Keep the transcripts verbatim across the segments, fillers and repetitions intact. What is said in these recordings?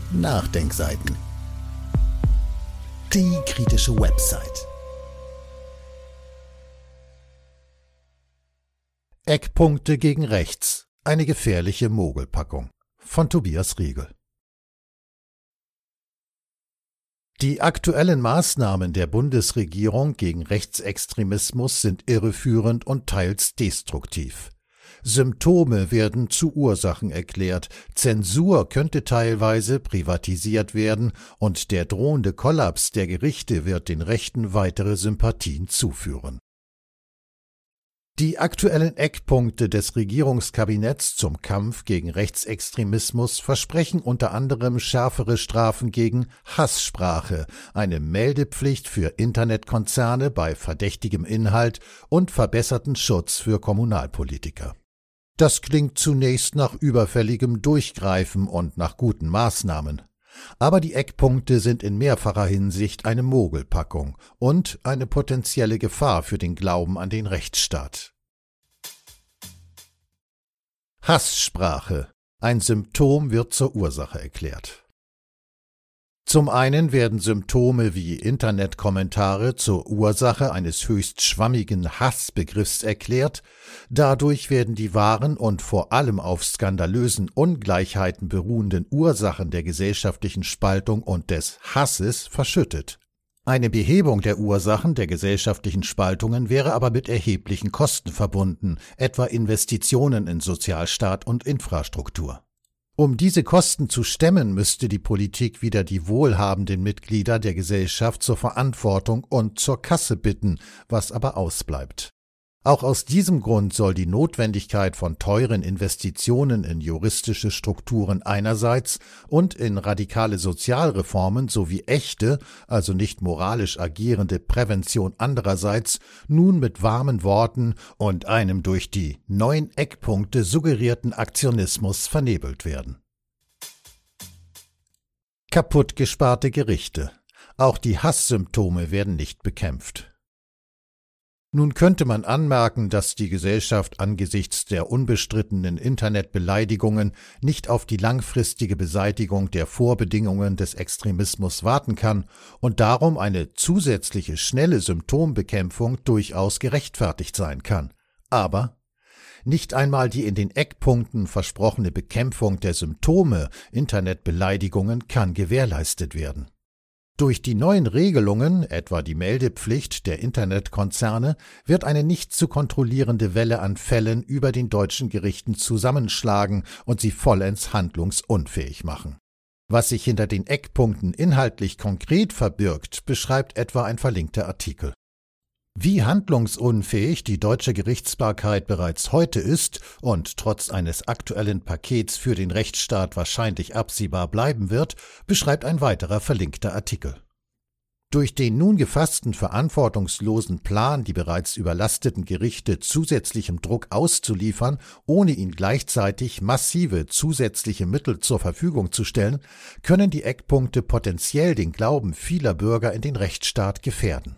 Nachdenkseiten. Die kritische Website. Eckpunkte gegen rechts. Eine gefährliche Mogelpackung. Von Tobias Riegel. Die aktuellen Maßnahmen der Bundesregierung gegen Rechtsextremismus sind irreführend und teils destruktiv. Symptome werden zu Ursachen erklärt, Zensur könnte teilweise privatisiert werden und der drohende Kollaps der Gerichte wird den Rechten weitere Sympathien zuführen. Die aktuellen Eckpunkte des Regierungskabinetts zum Kampf gegen Rechtsextremismus versprechen unter anderem schärfere Strafen gegen Hasssprache, eine Meldepflicht für Internetkonzerne bei verdächtigem Inhalt und verbesserten Schutz für Kommunalpolitiker. Das klingt zunächst nach überfälligem Durchgreifen und nach guten Maßnahmen. Aber die Eckpunkte sind in mehrfacher Hinsicht eine Mogelpackung und eine potenzielle Gefahr für den Glauben an den Rechtsstaat. Hasssprache. Ein Symptom wird zur Ursache erklärt. Zum einen werden Symptome wie Internetkommentare zur Ursache eines höchst schwammigen Hassbegriffs erklärt, dadurch werden die wahren und vor allem auf skandalösen Ungleichheiten beruhenden Ursachen der gesellschaftlichen Spaltung und des Hasses verschüttet. Eine Behebung der Ursachen der gesellschaftlichen Spaltungen wäre aber mit erheblichen Kosten verbunden, etwa Investitionen in Sozialstaat und Infrastruktur. Um diese Kosten zu stemmen, müsste die Politik wieder die wohlhabenden Mitglieder der Gesellschaft zur Verantwortung und zur Kasse bitten, was aber ausbleibt. Auch aus diesem Grund soll die Notwendigkeit von teuren Investitionen in juristische Strukturen einerseits und in radikale Sozialreformen sowie echte, also nicht moralisch agierende Prävention andererseits nun mit warmen Worten und einem durch die neuen Eckpunkte suggerierten Aktionismus vernebelt werden. Kaputtgesparte Gerichte. Auch die Hasssymptome werden nicht bekämpft. Nun könnte man anmerken, dass die Gesellschaft angesichts der unbestrittenen Internetbeleidigungen nicht auf die langfristige Beseitigung der Vorbedingungen des Extremismus warten kann und darum eine zusätzliche schnelle Symptombekämpfung durchaus gerechtfertigt sein kann. Aber nicht einmal die in den Eckpunkten versprochene Bekämpfung der Symptome Internetbeleidigungen kann gewährleistet werden. Durch die neuen Regelungen, etwa die Meldepflicht der Internetkonzerne, wird eine nicht zu kontrollierende Welle an Fällen über den deutschen Gerichten zusammenschlagen und sie vollends handlungsunfähig machen. Was sich hinter den Eckpunkten inhaltlich konkret verbirgt, beschreibt etwa ein verlinkter Artikel. Wie handlungsunfähig die deutsche Gerichtsbarkeit bereits heute ist und trotz eines aktuellen Pakets für den Rechtsstaat wahrscheinlich absehbar bleiben wird, beschreibt ein weiterer verlinkter Artikel. Durch den nun gefassten verantwortungslosen Plan, die bereits überlasteten Gerichte zusätzlichem Druck auszuliefern, ohne ihnen gleichzeitig massive zusätzliche Mittel zur Verfügung zu stellen, können die Eckpunkte potenziell den Glauben vieler Bürger in den Rechtsstaat gefährden.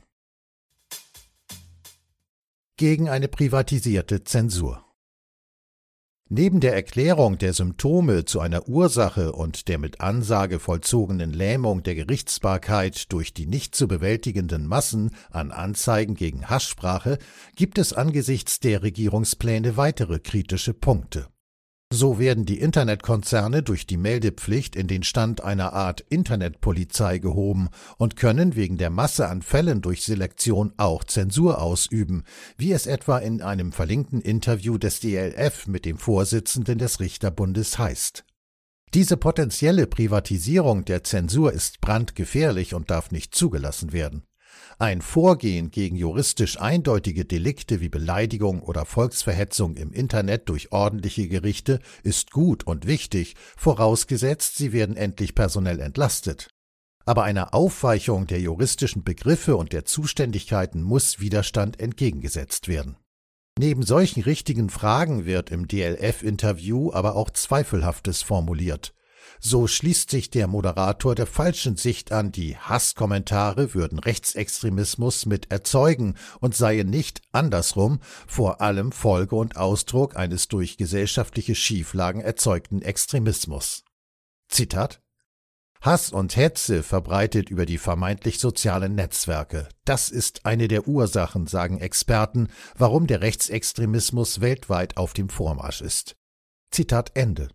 Gegen eine privatisierte Zensur. Neben der Erklärung der Symptome zu einer Ursache und der mit Ansage vollzogenen Lähmung der Gerichtsbarkeit durch die nicht zu bewältigenden Massen an Anzeigen gegen Hasssprache gibt es angesichts der Regierungspläne weitere kritische Punkte. So werden die Internetkonzerne durch die Meldepflicht in den Stand einer Art Internetpolizei gehoben und können wegen der Masse an Fällen durch Selektion auch Zensur ausüben, wie es etwa in einem verlinkten Interview des D L F mit dem Vorsitzenden des Richterbundes heißt. Diese potenzielle Privatisierung der Zensur ist brandgefährlich und darf nicht zugelassen werden. Ein Vorgehen gegen juristisch eindeutige Delikte wie Beleidigung oder Volksverhetzung im Internet durch ordentliche Gerichte ist gut und wichtig, vorausgesetzt, sie werden endlich personell entlastet. Aber einer Aufweichung der juristischen Begriffe und der Zuständigkeiten muss Widerstand entgegengesetzt werden. Neben solchen richtigen Fragen wird im D L F-Interview aber auch Zweifelhaftes formuliert. So schließt sich der Moderator der falschen Sicht an, die Hasskommentare würden Rechtsextremismus mit erzeugen und seien nicht andersrum vor allem Folge und Ausdruck eines durch gesellschaftliche Schieflagen erzeugten Extremismus. Zitat: Hass und Hetze verbreitet über die vermeintlich sozialen Netzwerke. Das ist eine der Ursachen, sagen Experten, warum der Rechtsextremismus weltweit auf dem Vormarsch ist. Zitat Ende.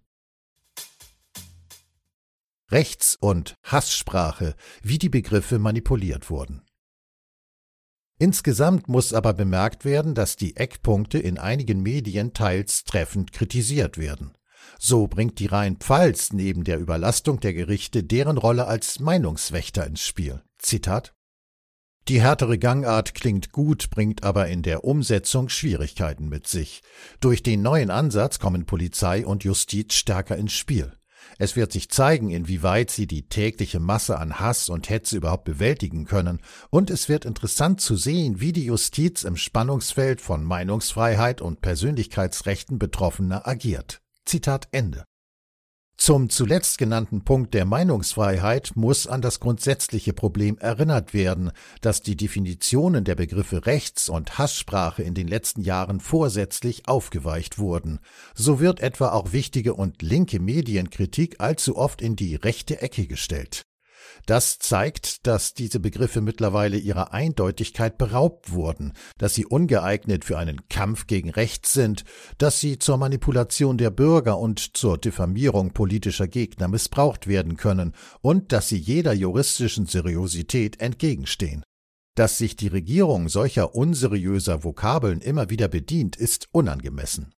Rechts- und Hasssprache, wie die Begriffe manipuliert wurden. Insgesamt muss aber bemerkt werden, dass die Eckpunkte in einigen Medien teils treffend kritisiert werden. So bringt die Rheinpfalz neben der Überlastung der Gerichte deren Rolle als Meinungswächter ins Spiel. Zitat: Die härtere Gangart klingt gut, bringt aber in der Umsetzung Schwierigkeiten mit sich. Durch den neuen Ansatz kommen Polizei und Justiz stärker ins Spiel. Es wird sich zeigen, inwieweit sie die tägliche Masse an Hass und Hetze überhaupt bewältigen können, und es wird interessant zu sehen, wie die Justiz im Spannungsfeld von Meinungsfreiheit und Persönlichkeitsrechten Betroffener agiert. Zitat Ende. Zum zuletzt genannten Punkt der Meinungsfreiheit muss an das grundsätzliche Problem erinnert werden, dass die Definitionen der Begriffe Rechts- und Hasssprache in den letzten Jahren vorsätzlich aufgeweicht wurden. So wird etwa auch wichtige und linke Medienkritik allzu oft in die rechte Ecke gestellt. Das zeigt, dass diese Begriffe mittlerweile ihrer Eindeutigkeit beraubt wurden, dass sie ungeeignet für einen Kampf gegen Rechts sind, dass sie zur Manipulation der Bürger und zur Diffamierung politischer Gegner missbraucht werden können und dass sie jeder juristischen Seriosität entgegenstehen. Dass sich die Regierung solcher unseriöser Vokabeln immer wieder bedient, ist unangemessen.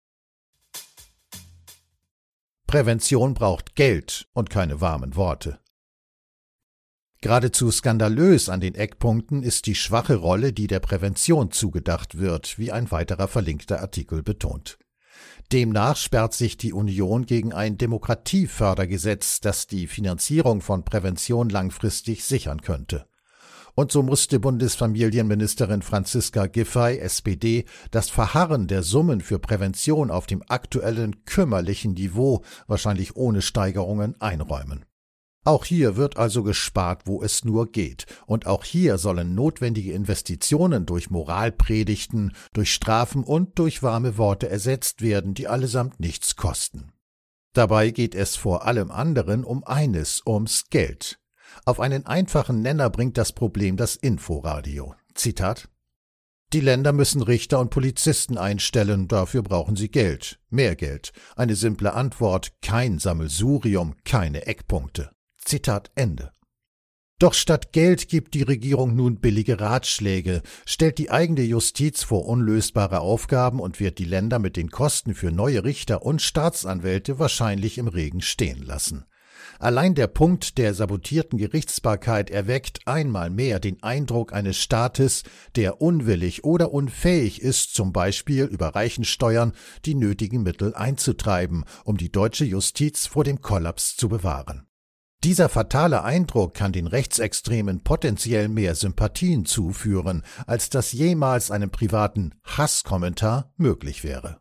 Prävention braucht Geld und keine warmen Worte. Geradezu skandalös an den Eckpunkten ist die schwache Rolle, die der Prävention zugedacht wird, wie ein weiterer verlinkter Artikel betont. Demnach sperrt sich die Union gegen ein Demokratiefördergesetz, das die Finanzierung von Prävention langfristig sichern könnte. Und so musste Bundesfamilienministerin Franziska Giffey, S P D, das Verharren der Summen für Prävention auf dem aktuellen kümmerlichen Niveau, wahrscheinlich ohne Steigerungen, einräumen. Auch hier wird also gespart, wo es nur geht, und auch hier sollen notwendige Investitionen durch Moralpredigten, durch Strafen und durch warme Worte ersetzt werden, die allesamt nichts kosten. Dabei geht es vor allem anderen um eines, ums Geld. Auf einen einfachen Nenner bringt das Problem das Inforadio. Zitat: Die Länder müssen Richter und Polizisten einstellen, dafür brauchen sie Geld, mehr Geld. Eine simple Antwort, kein Sammelsurium, keine Eckpunkte. Zitat Ende. Doch statt Geld gibt die Regierung nun billige Ratschläge, stellt die eigene Justiz vor unlösbare Aufgaben und wird die Länder mit den Kosten für neue Richter und Staatsanwälte wahrscheinlich im Regen stehen lassen. Allein der Punkt der sabotierten Gerichtsbarkeit erweckt einmal mehr den Eindruck eines Staates, der unwillig oder unfähig ist, zum Beispiel über Reichensteuern die nötigen Mittel einzutreiben, um die deutsche Justiz vor dem Kollaps zu bewahren. Dieser fatale Eindruck kann den Rechtsextremen potenziell mehr Sympathien zuführen, als das jemals einem privaten Hasskommentar möglich wäre.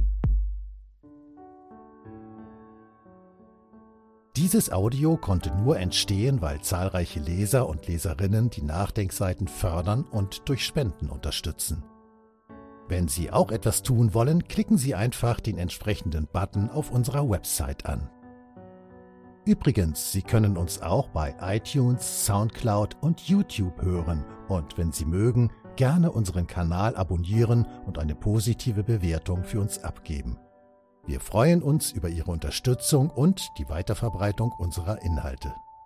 Dieses Audio konnte nur entstehen, weil zahlreiche Leser und Leserinnen die Nachdenkseiten fördern und durch Spenden unterstützen. Wenn Sie auch etwas tun wollen, klicken Sie einfach den entsprechenden Button auf unserer Website an. Übrigens, Sie können uns auch bei iTunes, Soundcloud und YouTube hören und wenn Sie mögen, gerne unseren Kanal abonnieren und eine positive Bewertung für uns abgeben. Wir freuen uns über Ihre Unterstützung und die Weiterverbreitung unserer Inhalte.